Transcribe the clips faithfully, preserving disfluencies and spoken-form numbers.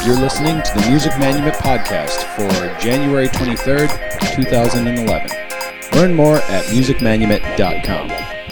You're listening to the Music Manument Podcast for January twenty-third, twenty eleven. Learn more at music manument dot com.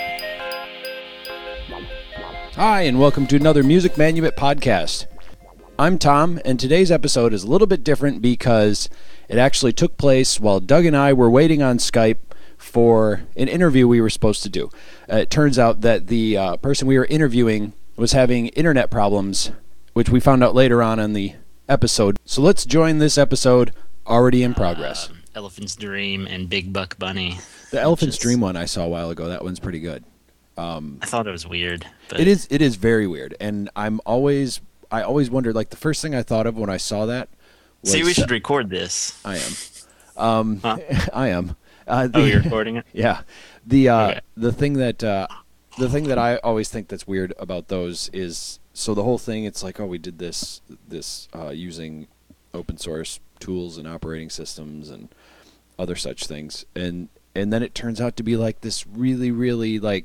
Hi, and welcome to another Music Manument Podcast. I'm Tom, and today's episode is a little bit different because it actually took place while Doug and I were waiting on Skype for an interview we were supposed to do. Uh, it turns out that the uh, person we were interviewing was having internet problems, which we found out later on in the episode. So let's join this episode already in progress. Uh, Elephant's Dream and Big Buck Bunny. The Elephant's is, Dream one I saw a while ago. That one's pretty good. Um, I thought it was weird. But... It is. It is very weird, and I'm always. I always wondered. Like the first thing I thought of when I saw that. Was, See, we should uh, record this. I am. Um, huh? I am. Uh, the, oh, you're recording it? Yeah. The uh, okay. the thing that uh, the thing that I always think that's weird about those is so the whole thing. It's like, oh, we did this this uh, using open source tools and operating systems and other such things, and and then it turns out to be like this really really like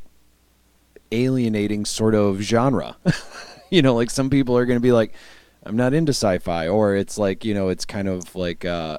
alienating sort of genre. You know, like some people are going to be like, I'm not into sci-fi, or it's like, you know, it's kind of like, uh,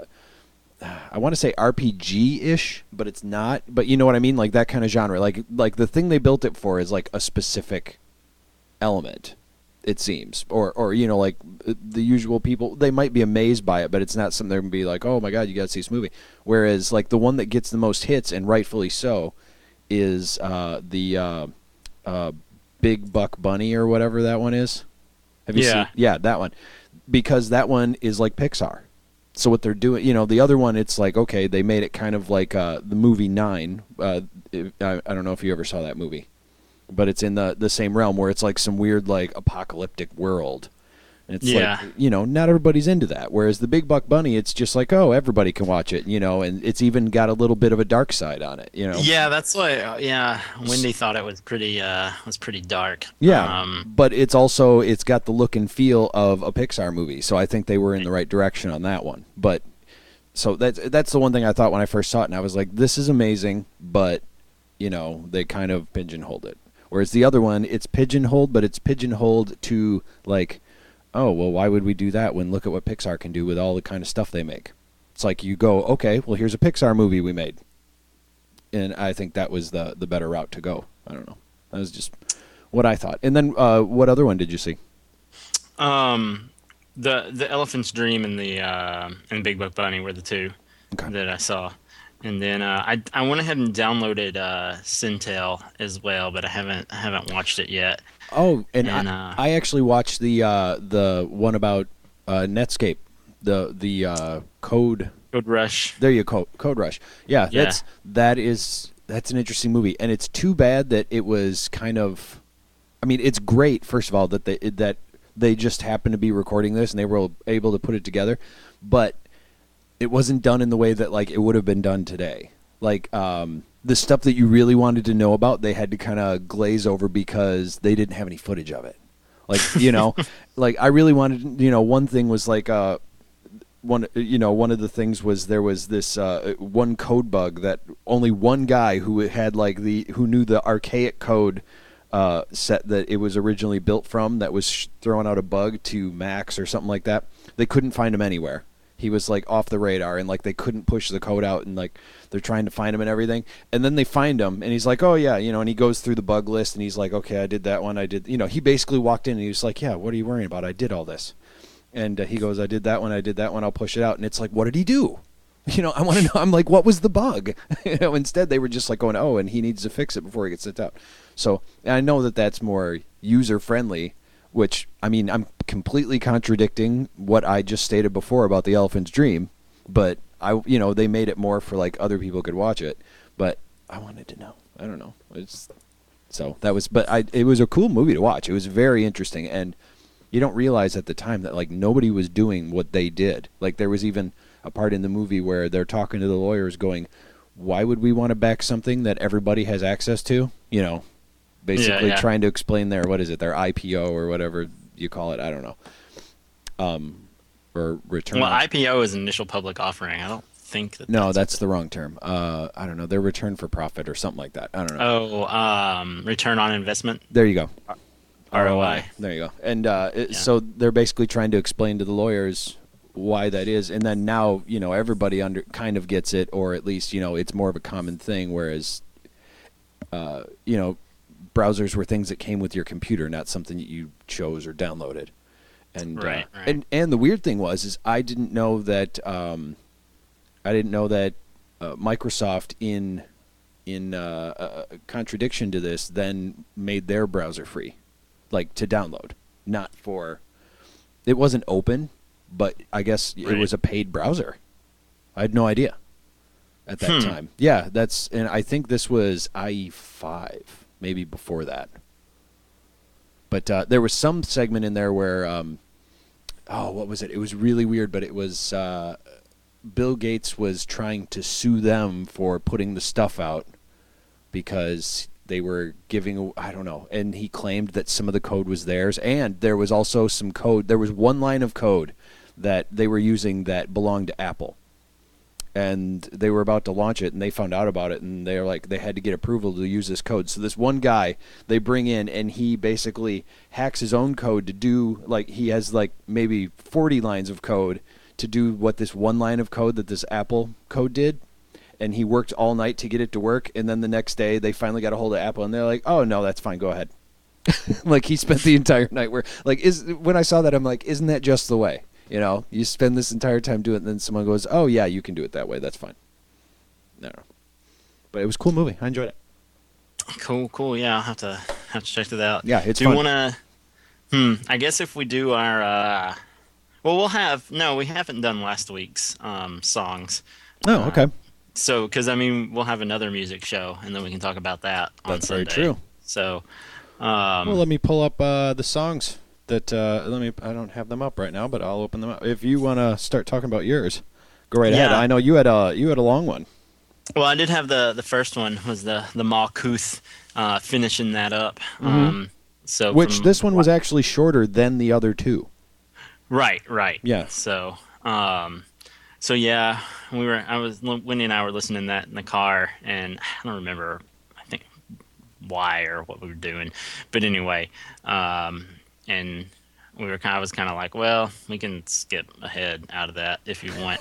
I want to say R P G-ish, but it's not. But you know what I mean? Like that kind of genre. Like like the thing they built it for is like a specific element, it seems. Or, or you know, like the usual people, they might be amazed by it, but it's not something they're going to be like, oh my God, you got to see this movie. Whereas like the one that gets the most hits, and rightfully so, is uh, the uh, uh, Big Buck Bunny or whatever that one is. Have you yeah. seen? Yeah, that one. Because that one is like Pixar. So what they're doing, you know, the other one, it's like, okay, they made it kind of like uh, the movie Nine. Uh, it, I, I don't know if you ever saw that movie. But it's in the, the same realm where it's like some weird like apocalyptic world. And it's yeah. like, you know, not everybody's into that. Whereas the Big Buck Bunny, it's just like, oh, everybody can watch it, you know, and it's even got a little bit of a dark side on it, you know. Yeah, that's why. Uh, yeah, Wendy thought it was pretty uh, was pretty dark. Yeah, um, but it's also it's got the look and feel of a Pixar movie, so I think they were in the right direction on that one. But so that's that's the one thing I thought when I first saw it, and I was like, this is amazing, but you know, they kind of pigeonholed it. Whereas the other one, it's pigeonholed, but it's pigeonholed to like, oh, well, why would we do that when look at what Pixar can do with all the kind of stuff they make? It's like you go, okay, well, here's a Pixar movie we made. And I think that was the, the better route to go. I don't know. That was just what I thought. And then uh, what other one did you see? Um, the the Elephant's Dream and the uh, and Big Buck Bunny were the two okay. that I saw. And then uh, I I went ahead and downloaded uh, Sintel as well, but I haven't I haven't watched it yet. Oh, and, and I, uh, I actually watched the uh, the one about uh, Netscape, the the uh, code Code Rush. There you go, Code Rush. Yeah, yeah, that's that is that's an interesting movie, and it's too bad that it was kind of. I mean, it's great first of all that they that they just happened to be recording this and they were able to put it together, but it wasn't done in the way that like it would have been done today. Like um, the stuff that you really wanted to know about, they had to kind of glaze over because they didn't have any footage of it. Like, you know, like I really wanted, you know, one thing was like uh, one, you know, one of the things was there was this uh, one code bug that only one guy who had like the, who knew the archaic code uh, set that it was originally built from that was sh- throwing out a bug to Max or something like that. They couldn't find him anywhere. He was like off the radar, and like they couldn't push the code out, and like they're trying to find him and everything. And then they find him, and he's like, "Oh yeah, you know." And he goes through the bug list, and he's like, "Okay, I did that one. I did." You know, he basically walked in, and he was like, "Yeah, what are you worrying about? I did all this." And uh, he goes, "I did that one. I did that one. I'll push it out." And it's like, what did he do? You know, I want to know. I'm like, what was the bug? You know, instead they were just like going, "Oh, and he needs to fix it before he gets sent out." So I know that that's more user friendly. Which, I mean, I'm completely contradicting what I just stated before about the Elephant's Dream, but I, you know, they made it more for like other people could watch it. But I wanted to know. I don't know. It's so that was, but I, it was a cool movie to watch. It was very interesting, and you don't realize at the time that like nobody was doing what they did. Like there was even a part in the movie where they're talking to the lawyers, going, "Why would we want to back something that everybody has access to?" You know. Basically yeah, yeah. trying to explain their, what is it, their I P O or whatever you call it. I don't know. Um, or return. Well, I P O is initial public offering. I don't think that. No, that's, that's the wrong term. Uh, I don't know. Their return for profit or something like that. I don't know. Oh, um, return on investment. There you go. R O I. There you go. And uh, it, Yeah. so they're basically trying to explain to the lawyers why that is, and then now you know everybody under kind of gets it, or at least you know it's more of a common thing. Whereas, uh, you know, browsers were things that came with your computer, not something that you chose or downloaded. And Right, uh, right. and and the weird thing was is I didn't know that um, I didn't know that uh, Microsoft in in uh, uh, contradiction to this then made their browser free, like to download, not for. It wasn't open, but I guess it Right. was a paid browser. I had no idea at that Hmm. time. Yeah, that's and I think this was I E five, maybe before that. But uh, there was some segment in there where, um, oh, what was it? It was really weird, but it was uh, Bill Gates was trying to sue them for putting the stuff out because they were giving, I don't know, and he claimed that some of the code was theirs, and there was also some code. There was one line of code that they were using that belonged to Apple. And they were about to launch it, and they found out about it, and they're like, they had to get approval to use this code. So this one guy they bring in, and he basically hacks his own code to do, like, he has like maybe forty lines of code to do what this one line of code that this Apple code did. And he worked all night to get it to work, and then the next day they finally got a hold of Apple, and they're like, "Oh no, that's fine, go ahead." Like he spent the entire night where, like, is when I saw that, I'm like, "Isn't that just the way?" You know, you spend this entire time doing it, and then someone goes, "Oh yeah, you can do it that way. That's fine." No, but it was a cool movie. I enjoyed it. Cool, cool. Yeah, I'll have to have to check that out. Yeah, it's Do you fun. want to? Hmm. I guess if we do our, uh, well, we'll have. No, we haven't done last week's um, songs. Oh, okay. So, because I mean, we'll have another music show, and then we can talk about that on That's very Sunday. true. So, um, Well, let me pull up uh, the songs that. Uh, let me. I don't have them up right now, but I'll open them up. If you want to start talking about yours, go right ahead. Yeah. I know you had a you had a long one. well, I did have the the first one was the the Malkuth, uh, finishing that up. Um, so Which from- this one was actually shorter than the other two. Right, right. Yeah. So, um, so yeah, we were. I was Wendy and I were listening to that in the car, and I don't remember. I think why or what we were doing, but anyway, um, and we were kind. I was kind of like, well, we can skip ahead out of that if you want.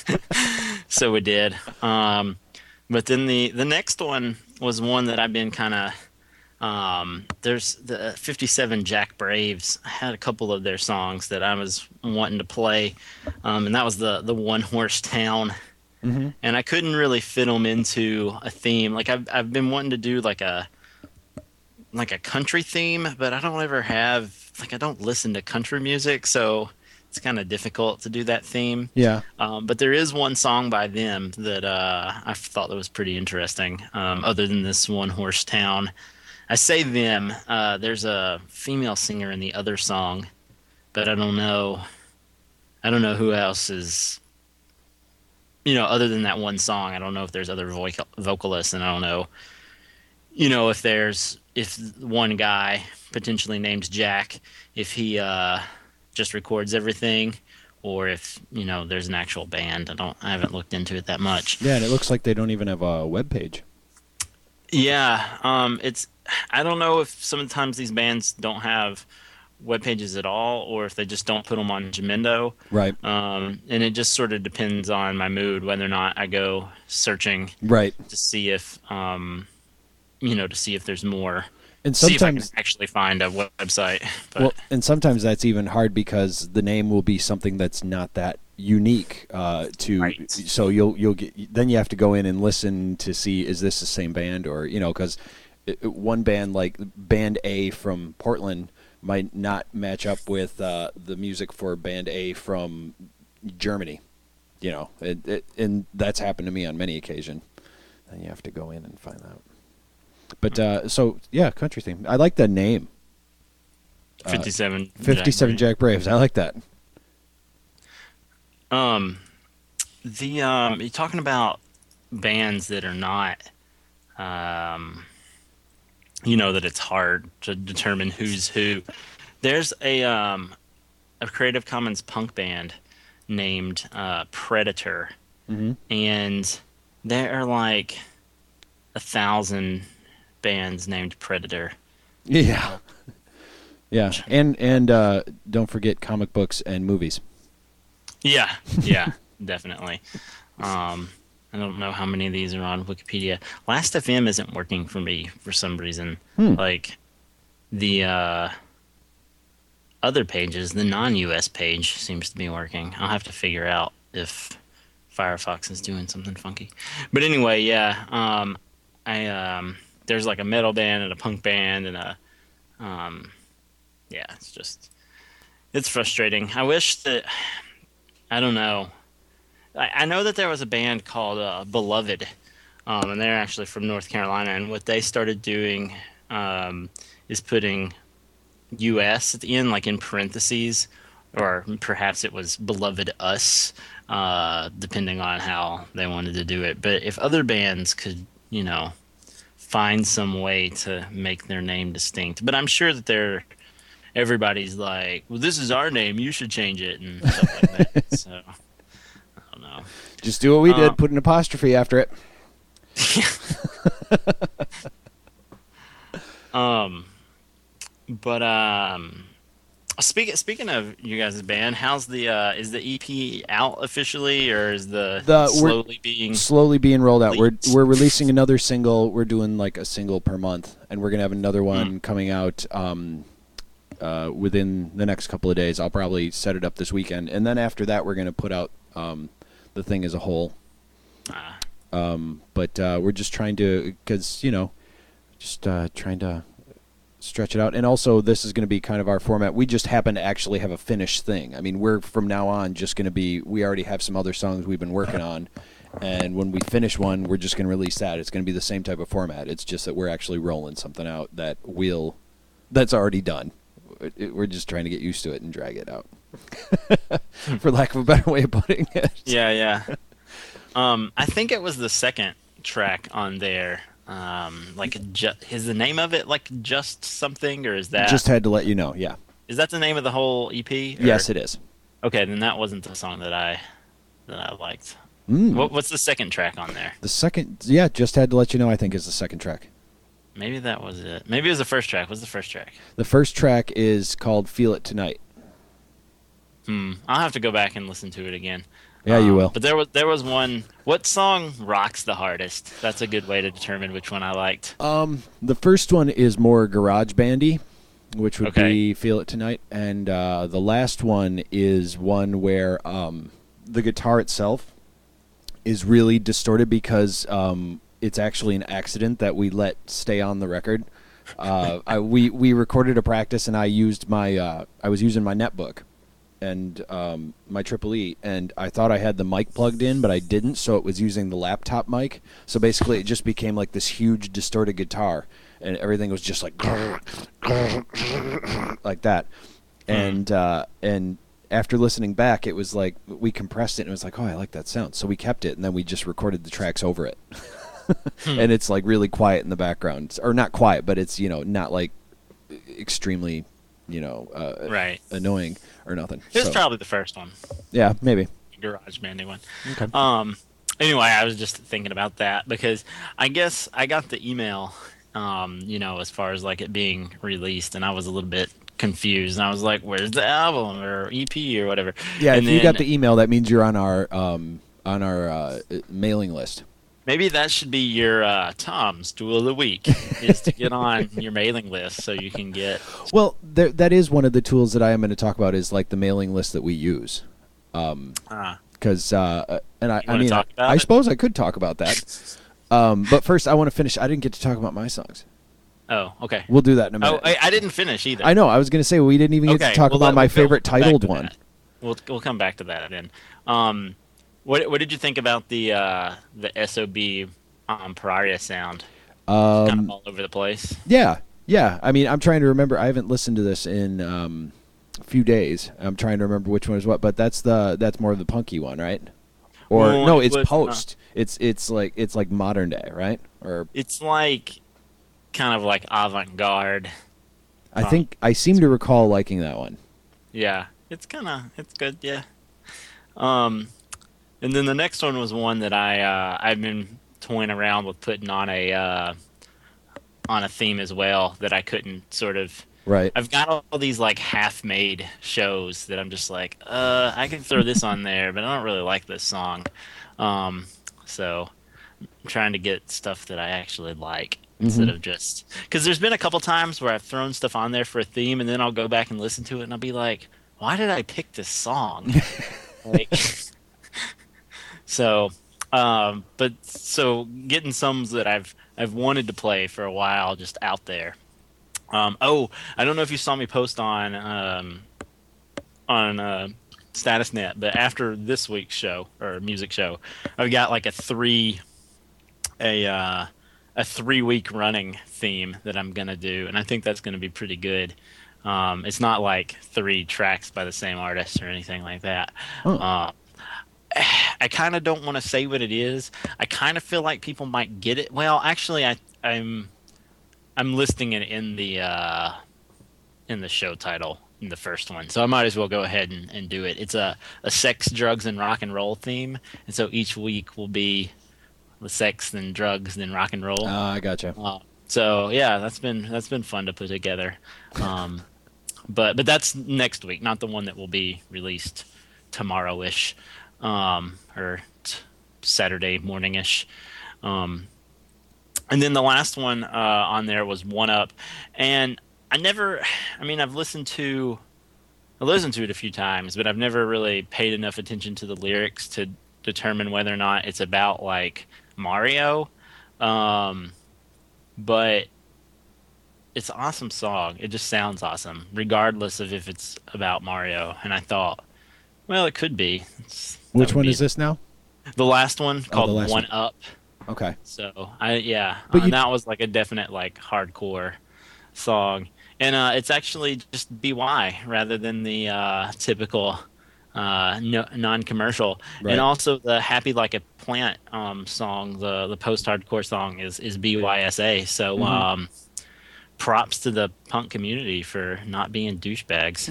So we did. Um, but then the the next one was one that I've been kind of. Um, there's the fifty-seven Jack Braves. I had a couple of their songs that I was wanting to play, um, and that was the the One Horse Town. Mm-hmm. And I couldn't really fit them into a theme. Like I've I've been wanting to do like a like a country theme, but I don't ever have like I don't listen to country music, so it's kind of difficult to do that theme. Yeah. Um, but there is one song by them that uh, I thought that was pretty interesting. Um, other than this One Horse Town. I say them. Uh, there's a female singer in the other song, but I don't know. I don't know who else is. You know, other than that one song, I don't know if there's other vocal vocalists, and I don't know. You know, if there's if one guy potentially named Jack, if he uh, just records everything, or if you know there's an actual band. I don't. I haven't looked into it that much. Yeah, and it looks like they don't even have a web page. Yeah, um, it's. I don't know if sometimes these bands don't have web pages at all, or if they just don't put them on Jamendo. Right. Um, and it just sort of depends on my mood whether or not I go searching Right. to see if, um, you know, to see if there's more. And See if I sometimes can actually find a website. But well, and sometimes that's even hard because the name will be something that's not that unique uh, to. Right. So you'll you'll get then you have to go in and listen to see is this the same band or you know because one band like Band A from Portland might not match up with uh, the music for Band A from Germany. You know, it, it, and that's happened to me on many occasions. And you have to go in and find out. But uh, so yeah, country theme. I like the name. Uh, fifty-seven. fifty-seven Jack Jack Braves. I like that. Um, the um, you're talking about bands that are not, um, you know, that it's hard to determine who's who. There's a um, a Creative Commons punk band named uh, Predator, Mm-hmm. and there are like a thousand bands named Predator. Yeah. Yeah, and and uh, don't forget comic books and movies. Yeah, yeah, definitely. Um, I don't know how many of these are on Wikipedia. Last F M isn't working for me for some reason. Hmm. Like the uh, other pages, the non-U S page seems to be working. I'll have to figure out if Firefox is doing something funky. But anyway, yeah, um, I um, there's like a metal band and a punk band and a um, yeah, it's just it's frustrating. I wish that I don't know. I, I know that there was a band called uh, Beloved, um, and they're actually from North Carolina. And what they started doing um, is putting U S at the end, like in parentheses, or perhaps it was Beloved Us, uh, depending on how they wanted to do it. But if other bands could, you know, find some way to make their name distinct, but I'm sure that they're everybody's like, well, this is our name, you should change it, and stuff like that. So. I don't know. Just do what we did. Um, Put an apostrophe after it. um, but um, speaking speaking of you guys' band, how's the uh, is the E P out officially, or is the, The- slowly being? Slowly being rolled out. We're Leaked. we're releasing another single. We're doing like a single per month, and we're gonna have another one coming out um, uh, within the next couple of days. I'll probably set it up this weekend, and then after that, we're gonna put out um, the thing as a whole. Ah, Um, but uh, we're just trying to, because you know, just uh, trying to stretch it out. And also, this is going to be kind of our format. We just happen to actually have a finished thing. I mean, we're from now on just going to be. We already have some other songs we've been working on, and when we finish one, we're just going to release that. It's going to be the same type of format. It's just that we're actually rolling something out that will, that's already done. It- it- we're just trying to get used to it and drag it out, for lack of a better way of putting it. yeah, yeah. Um, I think it was the second track on there. Um, like, ju- is the name of it like just something, or is that Just had to let you know. Yeah. is that the name of the whole E P? or- Yes, it is. Okay, then that wasn't the song that I that I liked. Mm. What, what's the second track on there? The second, yeah, just had to let you know. I think is the second track. Maybe that was it. Maybe it was the first track. What's the first track? The first track is called "Feel It Tonight." Hmm. I'll have to go back and listen to it again. Yeah, you Um, will. But there was there was one. What song rocks the hardest? That's a good way to determine which one I liked. Um, the first one is more garage bandy, which would Okay. be "Feel It Tonight," and uh, the last one is one where um, the guitar itself is really distorted because um, it's actually an accident that we let stay on the record. Uh, I, we we recorded a practice, and I used my uh, I was using my netbook and um, my Triple E, and I thought I had the mic plugged in, but I didn't, so it was using the laptop mic. So basically, it just became like this huge distorted guitar, and everything was just like like that. And uh, and after listening back, it was like we compressed it, and it was like, oh, I like that sound. So we kept it, and then we just recorded the tracks over it. And it's like really quiet in the background, or not quiet, but it's, you know, not like extremely, you know, uh, Right. annoying or nothing. It was So, probably the first one, yeah, maybe. Garage Bandy one. Okay. Um. Anyway, I was just thinking about that because I guess I got the email, um, you know, as far as like it being released, and I was a little bit confused. And I was like, "Where's the album or E P or whatever?" Yeah, and if you then- got the email, that means you're on our um, on our uh, mailing list. Maybe that should be your uh, Tom's Tool of the Week, is to get on your mailing list so you can get. Well, there, that is one of the tools that I am going to talk about, is like the mailing list that we use. Um, Ah, because uh, and I, I wanna mean, talk I, about I it? suppose I could talk about that. Um, but first, I want to finish. I didn't get to talk about my songs. oh, okay. We'll do that in a minute. Oh, I, I didn't finish either. I know. I was going to say we didn't even get Okay, to talk well, about let- my we'll- favorite we'll come back titled to one. that. We'll we'll come back to that then. Um, what what did you think about the uh, the S O B um, Pariah sound? kind Um, of all over the place. yeah, yeah. I mean, I'm trying to remember. I haven't listened to this in um, a few days. I'm trying to remember which one is what. But that's the that's more of the punky one, right? Or Well, no, it it's was, uh, post. It's it's like it's like modern day, right? Or It's like kind of like avant-garde. I um, think I seem to recall liking that one. Yeah, it's kind of it's good. Yeah. Um, and then the next one was one that I uh, I've been toying around with putting on a uh, on a theme as well that I couldn't sort of Right. I've got all, all these like half-made shows that I'm just like, uh, I can throw this on there, but I don't really like this song. Um, so I'm trying to get stuff that I actually like instead Mhm. of just because there's been a couple times where I've thrown stuff on there for a theme, and then I'll go back and listen to it, and I'll be like, why did I pick this song? Like, so, um, but so getting some that I've I've wanted to play for a while just out there. Um, oh, I don't know if you saw me post on um, on uh, StatusNet, but after this week's show or music show, I've got like a three a uh, a three week running theme that I'm gonna do, and I think that's gonna be pretty good. Um, it's not like three tracks by the same artist or anything like that. Oh. Uh, I kind of don't want to say what it is. I kind of feel like people might get it. Well, actually, I, I'm I'm listing it in the uh, in the show title in the first one, so I might as well go ahead and, and do it. It's a, a sex, drugs, and rock and roll theme, and so each week will be the sex, then drugs, then rock and roll. Ah, I gotcha. Uh, so yeah, that's been that's been fun to put together. Um, but but that's next week, not the one that will be released tomorrow-ish. Um, or t- Saturday morning-ish. Um, and then the last one uh, on there was One Up. And I never, I mean, I've listened to, I listened to it a few times, but I've never really paid enough attention to the lyrics to determine whether or not it's about, like, Mario. Um, but it's an awesome song. It just sounds awesome, regardless of if it's about Mario. And I thought, well, it could be. It's, Which one is this now? The last one called the last One one. Up. Okay. So I yeah, But uh, you- that was like a definite like hardcore song, and uh, it's actually just B Y rather than the uh, typical uh, no, non-commercial. Right. And also the Happy Like a Plant um, song, the the post-hardcore song is is B Y S A. So. Mhm. Um, props to the punk community for not being douchebags.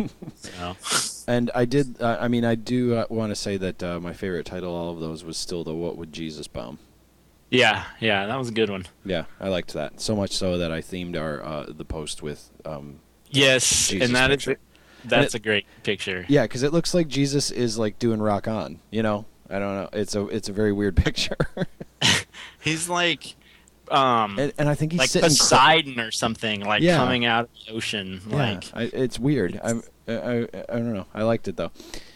So. And I did. Uh, I mean, I do uh, want to say that uh, my favorite title, all of those, was still the "What Would Jesus Bomb." Yeah, yeah, that was a good one. Yeah, I liked that so much so that I themed our uh, the post with. Um, Yes, Jesus and that is picture. that's And a great picture. yeah, because it looks like Jesus is like doing rock on. You know, I don't know. It's a it's a very weird picture. He's like, um, and, and I think he's like sitting. Poseidon or something, like Yeah. coming out of the ocean. Yeah, Like, I, it's weird. I, I I I don't know. I liked it though.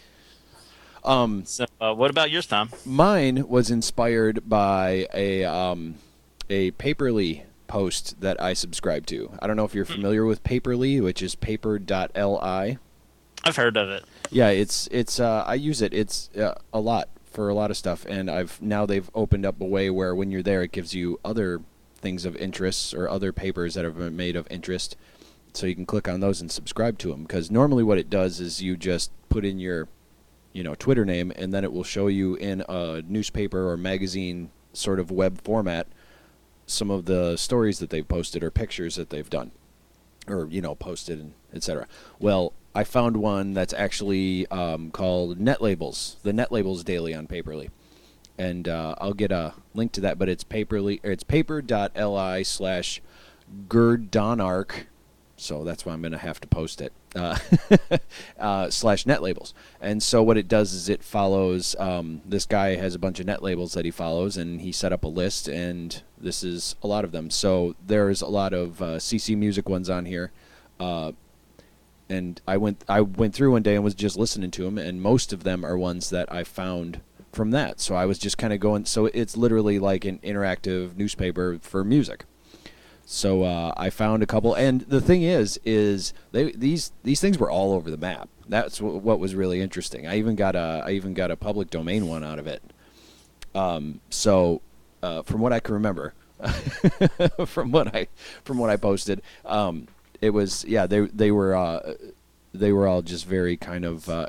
Um, so uh, what about yours, Tom? mine was inspired by a um, a Paperly post that I subscribe to. I don't know if you're familiar with Paperly, which is paper dot L I. I've heard of it. Yeah, it's it's uh, I use it. It's uh, a lot for a lot of stuff, and I've now they've opened up a way where when you're there, it gives you other things of interest or other papers that have been made of interest, so you can click on those and subscribe to them. Because normally, what it does is you just put in your, you know, Twitter name, and then it will show you in a newspaper or magazine sort of web format some of the stories that they've posted or pictures that they've done, or you know, posted and et cetera. Well, I found one that's actually um, called Net Labels, the Net Labels Daily on Paperly, and uh, I'll get a link to that. But it's Paperly, or it's paper dot L I slash Gerdonarch, so that's why I'm going to have to post it. Uh, uh, slash net labels, and so what it does is it follows. Um, this guy has a bunch of net labels that he follows, and he set up a list, and this is a lot of them. So there's a lot of uh, C C Music ones on here. Uh, And I went I went through one day and was just listening to them, and most of them are ones that I found from that. So I was just kind of going. So it's literally like an interactive newspaper for music. So uh, I found a couple, and the thing is, is they these these things were all over the map. That's w- what was really interesting. I even got a I even got a public domain one out of it. Um, so uh, from what I can remember, from what I from what I posted. Um, It was yeah they they were uh, they were all just very kind of uh,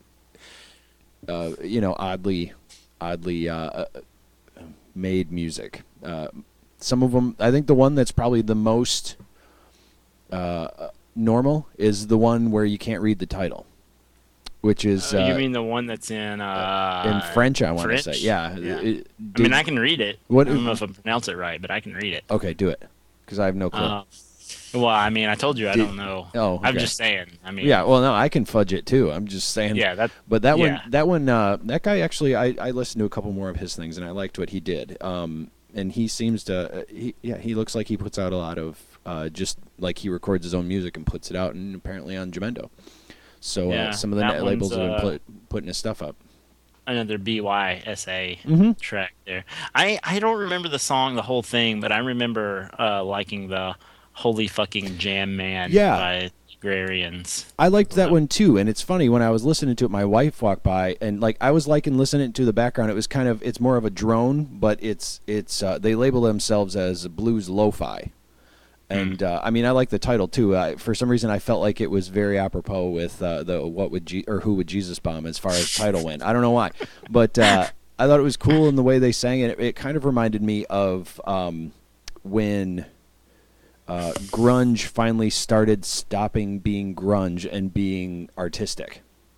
uh, you know oddly oddly uh, made music. Uh, some of them, I think the one that's probably the most uh, normal is the one where you can't read the title, which is Uh, uh, you mean the one that's in uh, in French? I want to French? say yeah. Yeah. It- I mean, did- I can read it. What- I don't know if I pronounce it right, but I can read it. okay, do it because I have no clue. Uh, Well, I mean, I told you I Did- don't know. oh, I'm okay. just saying. I mean, Yeah, well, no, I can fudge it too. I'm just saying. yeah, that. But that yeah. one, that one, uh, that guy actually, I, I listened to a couple more of his things, and I liked what he did. Um, and he seems to, uh, he, yeah, he looks like he puts out a lot of, uh, just like he records his own music and puts it out, and apparently on Jamendo. So Yeah, uh, some of the that net labels one's, have been uh, put, putting his stuff up. Another B Y S A Mhm. track there. I I don't remember the song, the whole thing, but I remember uh, liking the "Holy Fucking Jam Man" Yeah. by Agrarians. I liked that Uh, one too, and it's funny when I was listening to it. My wife walked by, and like I was liking listening to the background. It was kind of it's more of a drone, but it's it's uh, they label themselves as blues lo-fi, and uh, I mean I like the title too. Uh, for some reason, I felt like it was very apropos with uh, the what would Je- or who would Jesus bomb as far as title went. I don't know why, but uh, I thought it was cool in the way they sang it. It, it kind of reminded me of um, when. Uh, grunge finally started stopping being grunge and being artistic.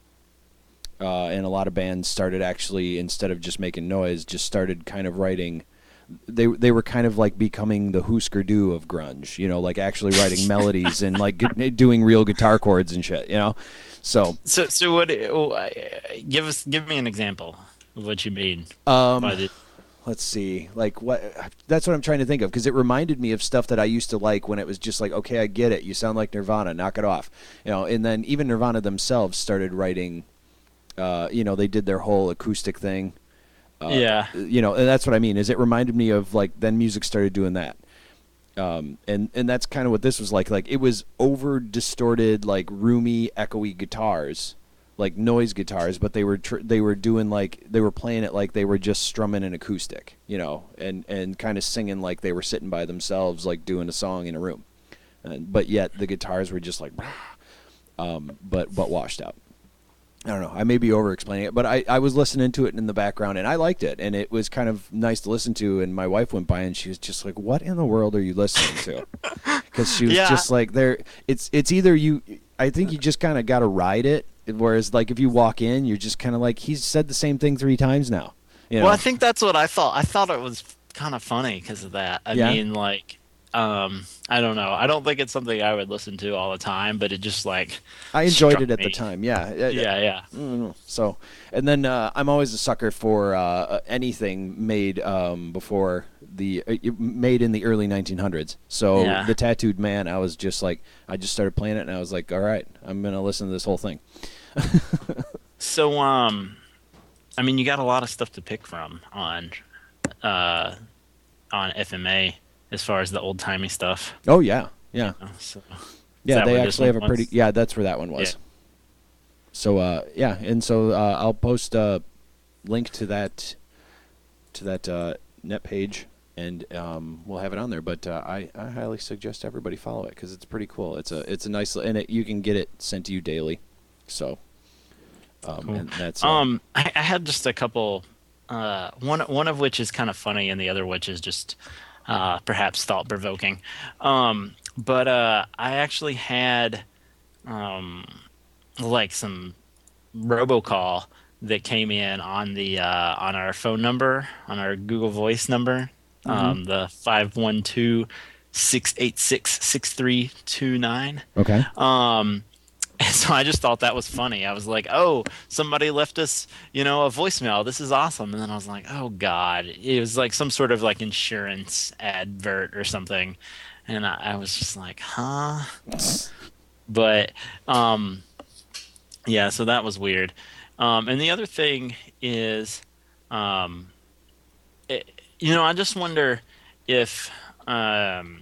Uh, and a lot of bands started actually, instead of just making noise, just started kind of writing. They they were kind of like becoming the Husker Du of grunge, you know, like actually writing melodies and like gu- doing real guitar chords and shit, you know. So So so what? oh, uh, Give us give me an example of what you mean um, by the. let's see, like what? That's what I'm trying to think of because it reminded me of stuff that I used to like when it was just like, okay, I get it. You sound like Nirvana, knock it off, you know. And then even Nirvana themselves started writing. Uh, you know, they did their whole acoustic thing. Uh, Yeah. You know, and that's what I mean. Is it reminded me of like then music started doing that. Um, and and that's kind of what this was like. Like it was over distorted, like roomy, echoey guitars, like noise guitars, but they were tr- they were doing like they were playing it like they were just strumming an acoustic, you know, and and kind of singing like they were sitting by themselves, like doing a song in a room. And, but yet the guitars were just like, um, but but washed out. I don't know. I may be over explaining it, but I, I was listening to it in the background and I liked it, and it was kind of nice to listen to. And my wife went by and she was just like, "What in the world are you listening to?" Because she was Yeah. just like, "There, it's it's either you. I think you just kind of got to ride it. Whereas, like, if you walk in, you're just kind of like, he's said the same thing three times now. You know? Well, I think that's what I thought. I thought it was kind of funny because of that. I Yeah. mean, like, um, I don't know. I don't think it's something I would listen to all the time, but it just like I enjoyed struck it at me. the time. Yeah. Uh, Yeah, yeah. Mm, So, and then uh, I'm always a sucker for uh, anything made um, before the uh, made in the early nineteen hundreds. So Yeah. the Tattooed Man, I was just like, I just started playing it, and I was like, all right, I'm gonna listen to this whole thing. So, um, I mean, you got a lot of stuff to pick from on, uh, on F M A as far as the old timey stuff. Oh yeah, yeah, Uh, So, yeah. that They where this actually have one a pretty. was? Yeah, that's where that one was. Yeah. So uh, yeah, and so uh, I'll post a link to that to that uh, net page, and um, we'll have it on there. But uh, I, I highly suggest everybody follow it because it's pretty cool. It's a it's a nice and it, you can get it sent to you daily. So um, Cool. and that's uh, Um, I, I had just a couple. Uh, one one of which is kind of funny, and the other which is just uh, perhaps thought provoking. Um, but uh, I actually had um, like some robocall that came in on the uh, on our phone number, on our Google Voice number, um, the five one two six eight six six three two nine. okay. Um, and so I just thought that was funny. I was like, "Oh, somebody left us, you know, a voicemail. This is awesome." And then I was like, "Oh God!" It was like some sort of like insurance advert or something, and I, I was just like, "Huh?" But um, yeah, so that was weird. Um, and the other thing is, um, it, you know, I just wonder if um,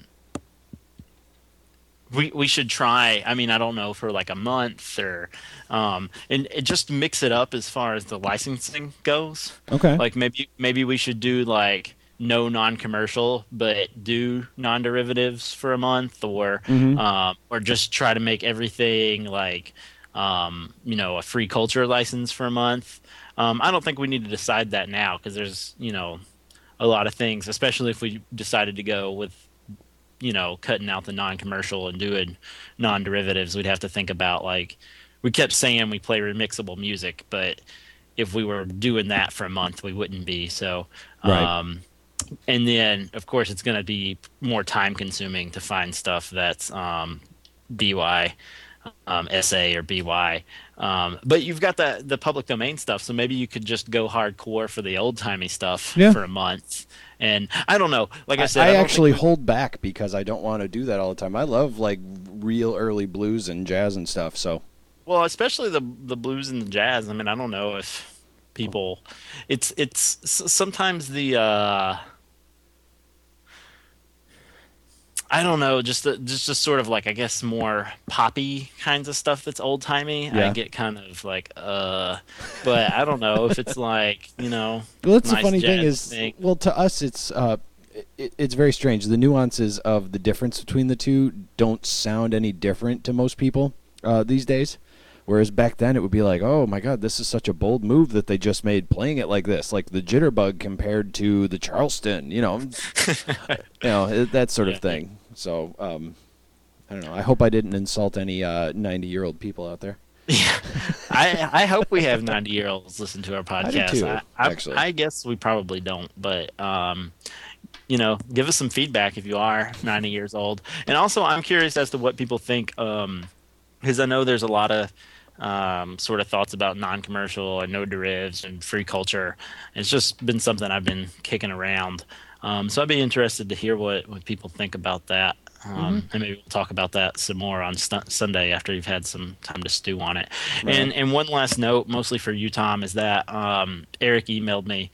we we should try. I mean, I don't know, for like a month or um, and it just mix it up as far as the licensing goes. Okay. Like maybe maybe we should do like no non-commercial, but do non-derivatives for a month, or Mhm. um, or just try to make everything like um, you know, a free culture license for a month. Um, I don't think we need to decide that now because there's, you know, a lot of things, especially if we decided to go with, you know, cutting out the non-commercial and doing non-derivatives. We'd have to think about, like, we kept saying we play remixable music, but if we were doing that for a month, we wouldn't be. So, Right. um, and then of course it's going to be more time consuming to find stuff that's um, B Y, um, S A or B Y. Um, but you've got the the public domain stuff, so maybe you could just go hardcore for the old timey stuff Yeah. for a month. And I don't know. Like I said, I, I, don't actually think we- hold back because I don't want to do that all the time. I love like real early blues and jazz and stuff. So well, especially the the blues and the jazz. I mean, I don't know if people. It's it's s- sometimes the. Uh, I don't know, just the, just just sort of like I guess more poppy kinds of stuff that's old timey. Yeah. I get kind of like uh, but I don't know if it's like you know. well, that's nice the funny thing jazz is, thing. well, to us it's uh, it, it's very strange. The nuances of the difference between the two don't sound any different to most people uh, these days. Whereas back then it would be like, oh my God, this is such a bold move that they just made playing it like this, like the jitterbug compared to the Charleston, you know, you know it- that sort of Yeah. thing. So um, I don't know. I hope I didn't insult any uh, ninety-year-old people out there. Yeah, I I hope we have ninety year olds listen to our I do podcast. too, I, actually. I guess we probably don't, but um, you know, give us some feedback if you are ninety years old. And also, I'm curious as to what people think, um, because I know there's a lot of um, sort of thoughts about non-commercial and no derivatives and free culture. It's just been something I've been kicking around. Um, so I'd be interested to hear what, what people think about that. Um, And maybe we'll talk about that some more on st- Sunday after you've had some time to stew on it. Right. And and one last note, mostly for you, Tom, is that um, Eric emailed me,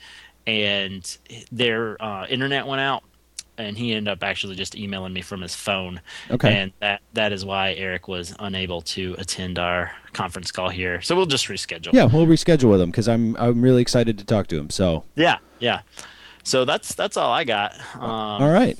and their uh, internet went out, and he ended up actually just emailing me from his phone. Okay. And that that is why Eric was unable to attend our conference call here. So we'll just reschedule. Yeah, we'll reschedule with him because I'm I'm really excited to talk to him. So Yeah. Yeah. So that's that's all I got. Um, all right.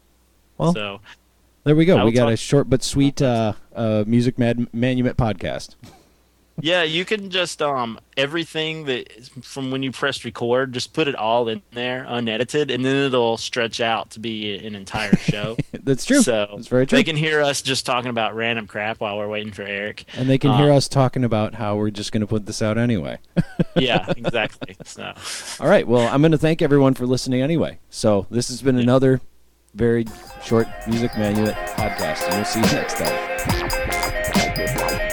Well, So there we go. I We will got talk- a short but sweet uh, uh, Music Mad Manumet podcast. yeah, you can just um everything that from when you pressed record, just put it all in there unedited, and then it'll stretch out to be an entire show. That's true. So That's very true. they can hear us just talking about random crap while we're waiting for Eric. And they can hear Uh, us talking about how we're just going to put this out anyway. Yeah, exactly. So All right. Well, I'm going to thank everyone for listening anyway. So this has been another very short Music Manuet podcast, and we'll see you next time.